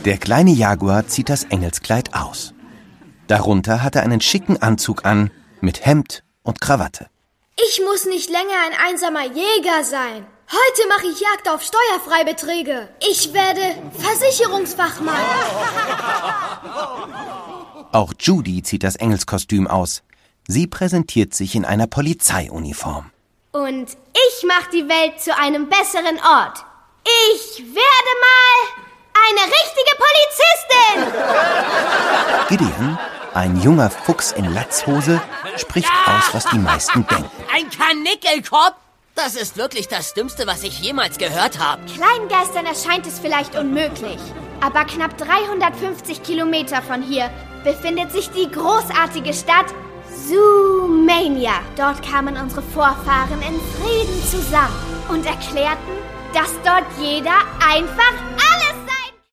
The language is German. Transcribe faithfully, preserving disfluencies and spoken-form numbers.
Der kleine Jaguar zieht das Engelskleid aus. Darunter hat er einen schicken Anzug an, mit Hemd und Krawatte. Ich muss nicht länger ein einsamer Jäger sein. Heute mache ich Jagd auf Steuerfreibeträge. Ich werde Versicherungsfachmann. Auch Judy zieht das Engelskostüm aus. Sie präsentiert sich in einer Polizeiuniform. Und ich mache die Welt zu einem besseren Ort. Ich werde mal eine richtige Polizistin. Gideon, ein junger Fuchs in Latzhose, spricht ja aus, was die meisten denken. Ein Karnickelkorb? Das ist wirklich das Dümmste, was ich jemals gehört habe. Kleingeistern erscheint es vielleicht unmöglich. Aber knapp dreihundertfünfzig Kilometer von hier befindet sich die großartige Stadt Zoomania. Dort kamen unsere Vorfahren in Frieden zusammen und erklärten, dass dort jeder einfach